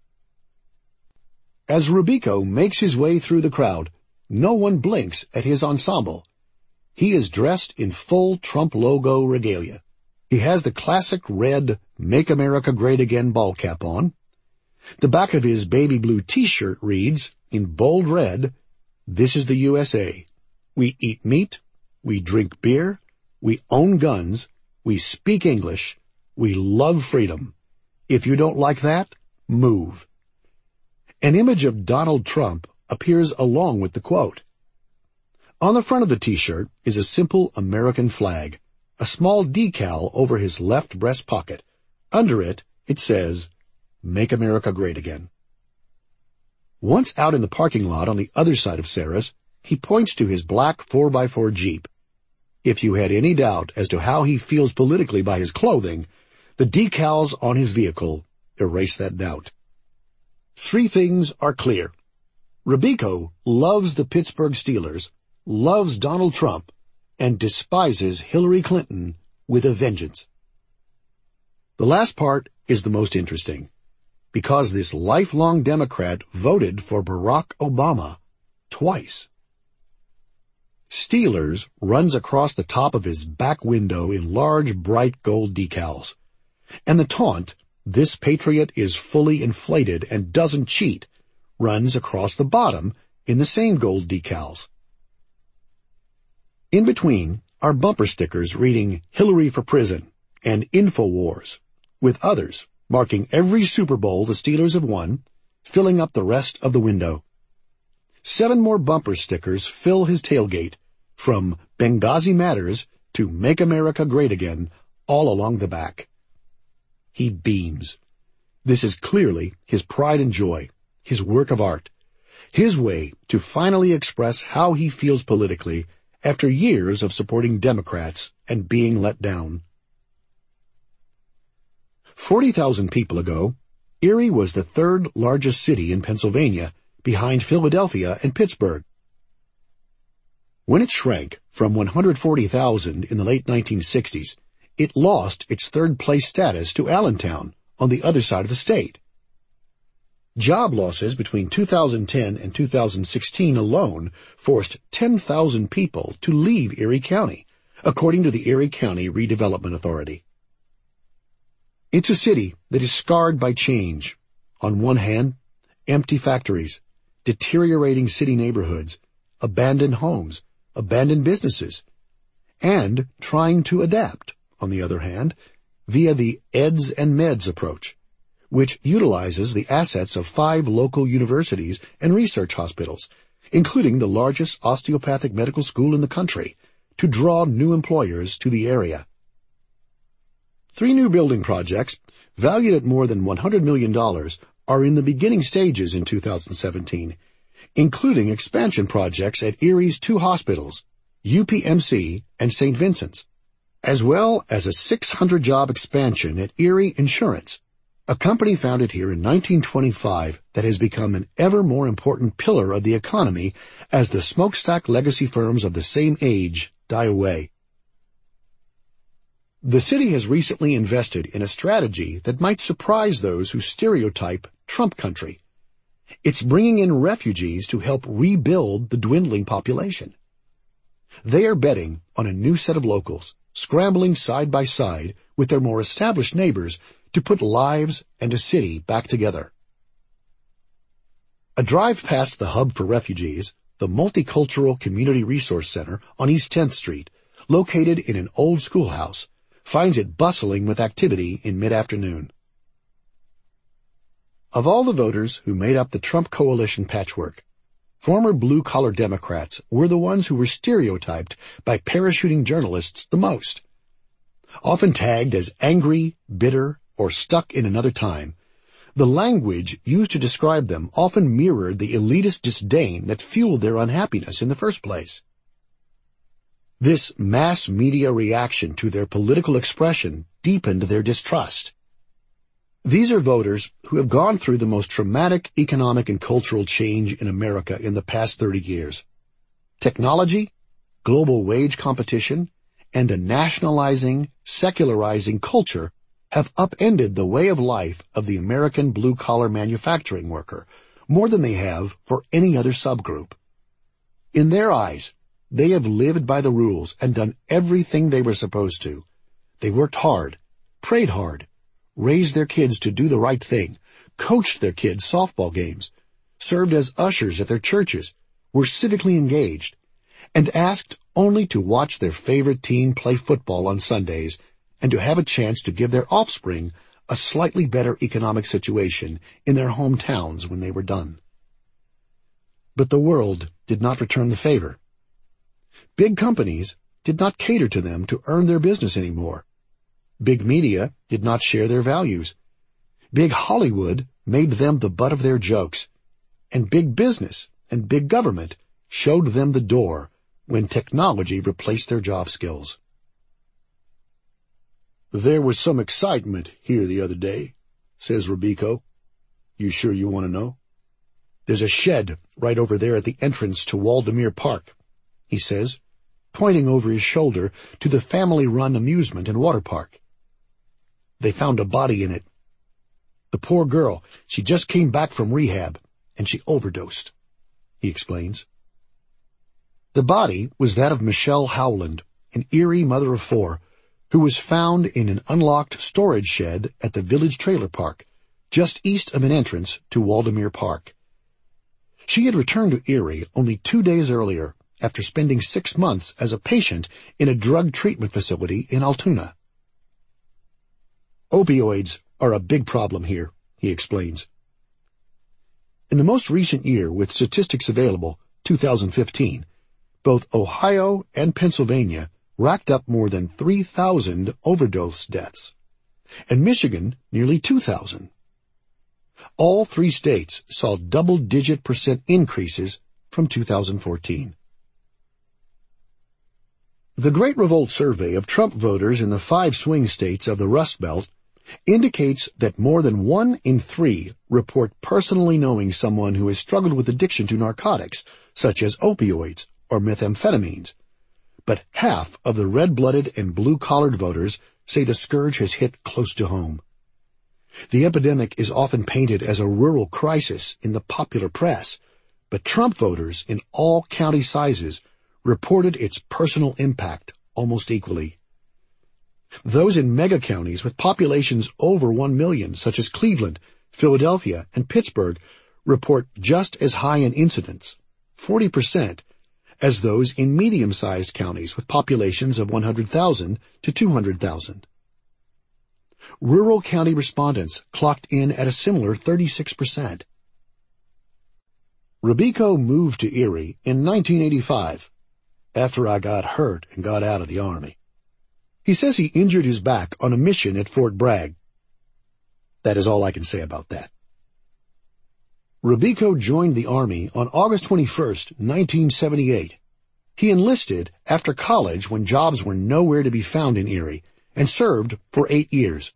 As Robico makes his way through the crowd, no one blinks at his ensemble. He is dressed in full Trump logo regalia. He has the classic red Make America Great Again ball cap on. The back of his baby blue t-shirt reads, in bold red, "This is the U S A. We eat meat, we drink beer, we own guns, we speak English, we love freedom. If you don't like that, move." An image of Donald Trump appears along with the quote. On the front of the t-shirt is a simple American flag, a small decal over his left breast pocket. Under it, it says, "Make America Great Again." Once out in the parking lot on the other side of Sarah's, he points to his black four by four Jeep. If you had any doubt as to how he feels politically by his clothing, the decals on his vehicle erase that doubt. Three things are clear. Robico loves the Pittsburgh Steelers, loves Donald Trump, and despises Hillary Clinton with a vengeance. The last part is the most interesting, because this lifelong Democrat voted for Barack Obama twice. Steelers runs across the top of his back window in large, bright gold decals. And the taunt, "This patriot is fully inflated and doesn't cheat," runs across the bottom in the same gold decals. In between are bumper stickers reading "Hillary for Prison" and "InfoWars," with others marking every Super Bowl the Steelers have won, filling up the rest of the window. Seven more bumper stickers fill his tailgate, from "Benghazi Matters" to "Make America Great Again," all along the back. He beams. This is clearly his pride and joy, his work of art, his way to finally express how he feels politically after years of supporting Democrats and being let down. Forty thousand people ago, Erie was the third largest city in Pennsylvania, behind Philadelphia and Pittsburgh. When it shrank from one hundred forty thousand in the late nineteen sixties, it lost its third-place status to Allentown on the other side of the state. Job losses between two thousand ten and two thousand sixteen alone forced ten thousand people to leave Erie County, according to the Erie County Redevelopment Authority. It's a city that is scarred by change. On one hand, empty factories, deteriorating city neighborhoods, abandoned homes, abandoned businesses, and trying to adapt, on the other hand, via the Eds and Meds approach, which utilizes the assets of five local universities and research hospitals, including the largest osteopathic medical school in the country, to draw new employers to the area. Three new building projects, valued at more than one hundred million dollars, are in the beginning stages in two thousand seventeen, including expansion projects at Erie's two hospitals, U P M C and Saint Vincent's, as well as a six hundred job expansion at Erie Insurance, a company founded here in nineteen twenty-five that has become an ever more important pillar of the economy as the smokestack legacy firms of the same age die away. The city has recently invested in a strategy that might surprise those who stereotype Trump country. It's bringing in refugees to help rebuild the dwindling population. They are betting on a new set of locals, scrambling side by side with their more established neighbors to put lives and a city back together. A drive past the hub for refugees, the Multicultural Community Resource Center on East tenth Street, located in an old schoolhouse, finds it bustling with activity in mid-afternoon. Of all the voters who made up the Trump coalition patchwork, former blue-collar Democrats were the ones who were stereotyped by parachuting journalists the most. Often tagged as angry, bitter, or stuck in another time, the language used to describe them often mirrored the elitist disdain that fueled their unhappiness in the first place. This mass media reaction to their political expression deepened their distrust. These are voters who have gone through the most traumatic economic and cultural change in America in the past thirty years. Technology, global wage competition, and a nationalizing, secularizing culture have upended the way of life of the American blue-collar manufacturing worker more than they have for any other subgroup. In their eyes, they have lived by the rules and done everything they were supposed to. They worked hard, prayed hard, raised their kids to do the right thing, coached their kids' softball games, served as ushers at their churches, were civically engaged, and asked only to watch their favorite team play football on Sundays and to have a chance to give their offspring a slightly better economic situation in their hometowns when they were done. But the world did not return the favor. Big companies did not cater to them to earn their business anymore. Big media did not share their values. Big Hollywood made them the butt of their jokes. And big business and big government showed them the door when technology replaced their job skills. "There was some excitement here the other day," says Robico. "You sure you want to know? There's a shed right over there at the entrance to Waldemere Park," he says, pointing over his shoulder to the family-run amusement and water park. "They found a body in it. The poor girl, she just came back from rehab, and she overdosed," he explains. The body was that of Michelle Howland, an Erie mother of four, who was found in an unlocked storage shed at the Village Trailer Park, just east of an entrance to Waldemere Park. She had returned to Erie only two days earlier after spending six months as a patient in a drug treatment facility in Altoona. "Opioids are a big problem here," he explains. In the most recent year, with statistics available, two thousand fifteen, both Ohio and Pennsylvania racked up more than three thousand overdose deaths, and Michigan nearly two thousand. All three states saw double-digit percent increases from two thousand fourteen. The Great Revolt survey of Trump voters in the five swing states of the Rust Belt indicates that more than one in three report personally knowing someone who has struggled with addiction to narcotics, such as opioids or methamphetamines. But half of the red-blooded and blue-collared voters say the scourge has hit close to home. The epidemic is often painted as a rural crisis in the popular press, but Trump voters in all county sizes reported its personal impact almost equally. Those in mega-counties with populations over one million, such as Cleveland, Philadelphia, and Pittsburgh, report just as high an incidence, forty percent, as those in medium-sized counties with populations of one hundred thousand to two hundred thousand. Rural county respondents clocked in at a similar thirty-six percent. Robico moved to Erie in nineteen eighty-five, after I got hurt and got out of the Army. He says he injured his back on a mission at Fort Bragg. That is all I can say about that. Robico joined the Army on August twenty-first, nineteen seventy-eight. He enlisted after college when jobs were nowhere to be found in Erie, and served for eight years.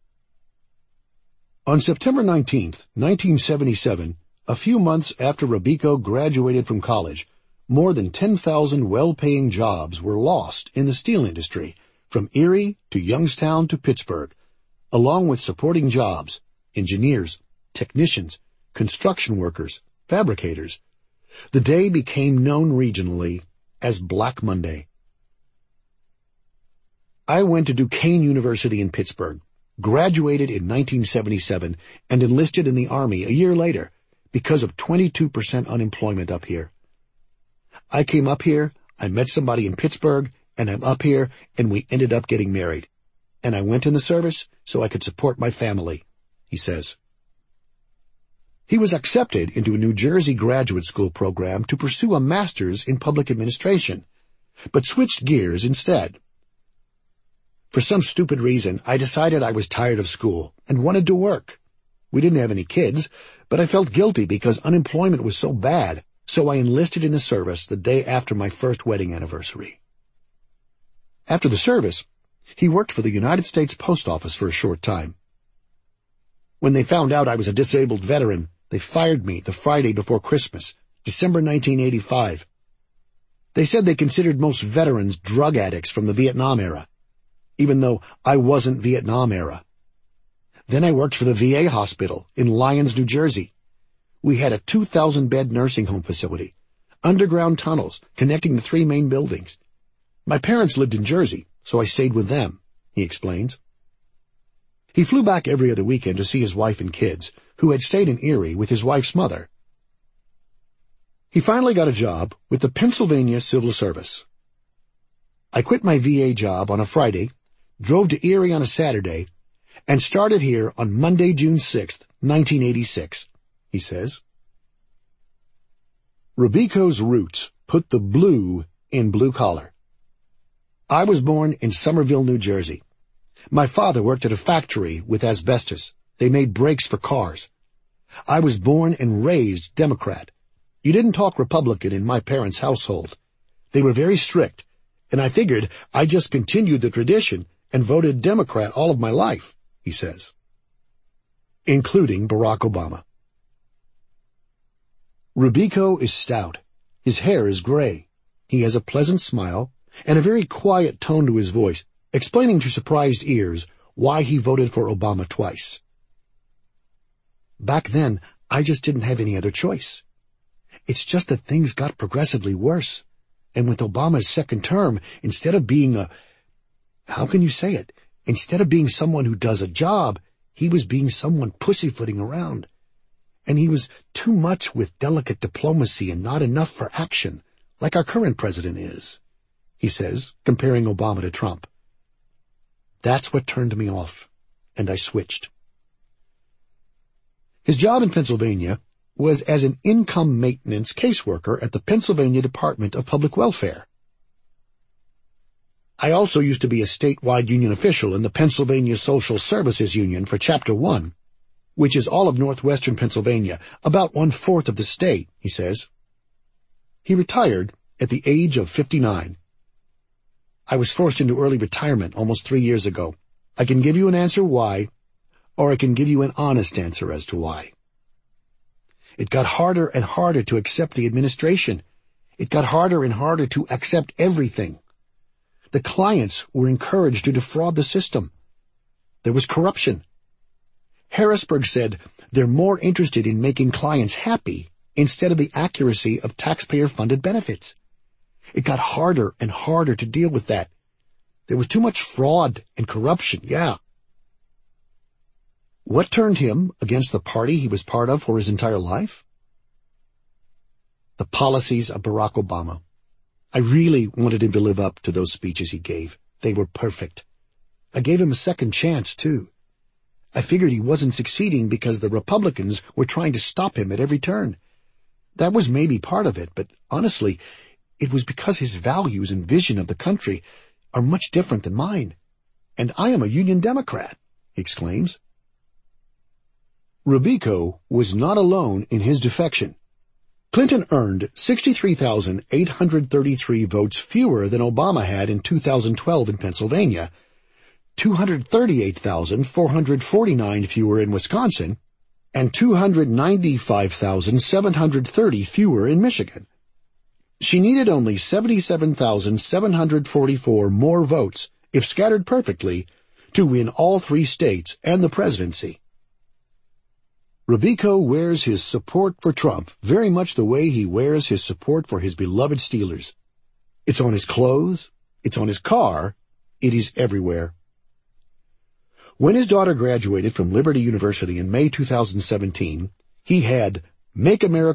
On September nineteenth, nineteen seventy-seven, a few months after Robico graduated from college, more than ten thousand well-paying jobs were lost in the steel industry, from Erie to Youngstown to Pittsburgh, along with supporting jobs, engineers, technicians, construction workers, fabricators. The day became known regionally as Black Monday. I went to Duquesne University in Pittsburgh, graduated in nineteen seventy-seven, and enlisted in the Army a year later because of twenty-two percent unemployment up here. I came up here, I met somebody in Pittsburgh, and I'm up here, and we ended up getting married. And I went in the service so I could support my family, he says. He was accepted into a New Jersey graduate school program to pursue a master's in public administration, but switched gears instead. For some stupid reason, I decided I was tired of school and wanted to work. We didn't have any kids, but I felt guilty because unemployment was so bad, so I enlisted in the service the day after my first wedding anniversary. After the service, he worked for the United States Post Office for a short time. When they found out I was a disabled veteran, they fired me the Friday before Christmas, December nineteen eighty-five. They said they considered most veterans drug addicts from the Vietnam era, even though I wasn't Vietnam era. Then I worked for the V A hospital in Lyons, New Jersey. We had a two thousand bed nursing home facility, underground tunnels connecting the three main buildings. My parents lived in Jersey, so I stayed with them, he explains. He flew back every other weekend to see his wife and kids, who had stayed in Erie with his wife's mother. He finally got a job with the Pennsylvania Civil Service. I quit my V A job on a Friday, drove to Erie on a Saturday, and started here on Monday, June sixth, nineteen eighty-six, he says. Robico's roots put the blue in blue collar. I was born in Somerville, New Jersey. My father worked at a factory with asbestos. They made brakes for cars. I was born and raised Democrat. You didn't talk Republican in my parents' household. They were very strict, and I figured I just continued the tradition and voted Democrat all of my life, he says, including Barack Obama. Robico is stout. His hair is gray. He has a pleasant smile and a very quiet tone to his voice, explaining to surprised ears why he voted for Obama twice. Back then, I just didn't have any other choice. It's just that things got progressively worse. And with Obama's second term, instead of being a, how can you say it? Instead of being someone who does a job, he was being someone pussyfooting around. And he was too much with delicate diplomacy and not enough for action, like our current president is, he says, comparing Obama to Trump. That's what turned me off, and I switched. His job in Pennsylvania was as an income maintenance caseworker at the Pennsylvania Department of Public Welfare. I also used to be a statewide union official in the Pennsylvania Social Services Union for Chapter one, which is all of northwestern Pennsylvania, about one-fourth of the state, he says. He retired at the age of fifty-nine. I was forced into early retirement almost three years ago. I can give you an answer why, or I can give you an honest answer as to why. It got harder and harder to accept the administration. It got harder and harder to accept everything. The clients were encouraged to defraud the system. There was corruption. Harrisburg said they're more interested in making clients happy instead of the accuracy of taxpayer-funded benefits. It got harder and harder to deal with that. There was too much fraud and corruption, yeah. What turned him against the party he was part of for his entire life? The policies of Barack Obama. I really wanted him to live up to those speeches he gave. They were perfect. I gave him a second chance, too. I figured he wasn't succeeding because the Republicans were trying to stop him at every turn. That was maybe part of it, but honestly, it was because his values and vision of the country are much different than mine. And I am a Union Democrat, he exclaims. Robico was not alone in his defection. Clinton earned sixty-three thousand eight hundred thirty-three votes fewer than Obama had in two thousand twelve in Pennsylvania, two hundred thirty-eight thousand four hundred forty-nine fewer in Wisconsin, and two hundred ninety-five thousand seven hundred thirty fewer in Michigan. She needed only seventy-seven thousand seven hundred forty-four more votes, if scattered perfectly, to win all three states and the presidency. Robico wears his support for Trump very much the way he wears his support for his beloved Steelers. It's on his clothes. It's on his car. It is everywhere. When his daughter graduated from Liberty University in May two thousand seventeen, he had Make America